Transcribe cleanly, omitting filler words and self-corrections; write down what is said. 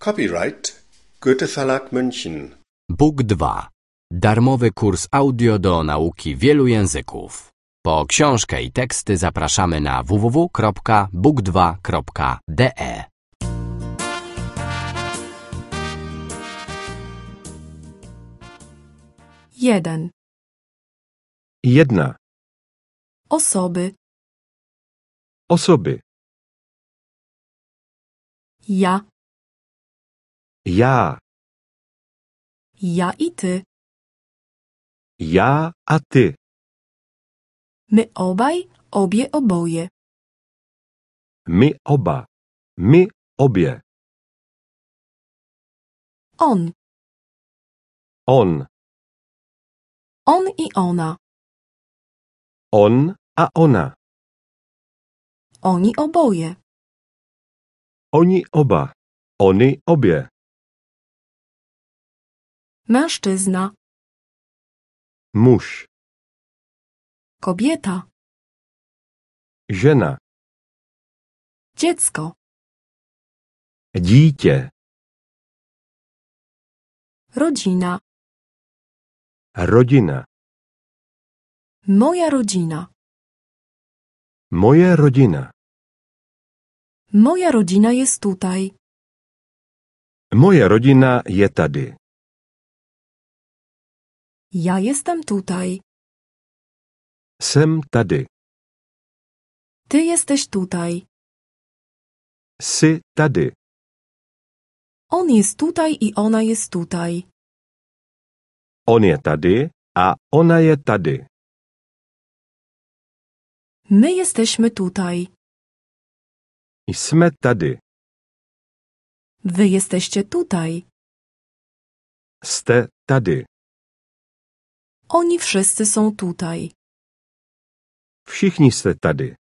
Copyright Goethe Verlag München. Bóg 2. Darmowy kurs audio do nauki wielu języków. Po książkę i teksty zapraszamy na www.book2.de. Jeden. Jedna. Osoby. Osoby. Ja. Ja. Ja i ty. Ja, a ty. My obaj, obie, oboje. My oba. My obie. On. On. On i ona. On, a ona. Oni oboje. Oni oba. Oni obie. Mężczyzna. Muž. Kobieta. Žena. Dziecko. Dítě. Rodzina. Rodina. Moja rodzina. Moje rodina. Moja rodzina jest tutaj. Moje rodina je tady. Ja jestem tutaj. Jsem tady. Ty jesteś tutaj. Jsi tady. On jest tutaj i ona jest tutaj. On je tady a ona je tady. My jesteśmy tutaj. Jsme tady. Wy jesteście tutaj. Jste tady. Oni wszyscy są tutaj. Všichni jste tady.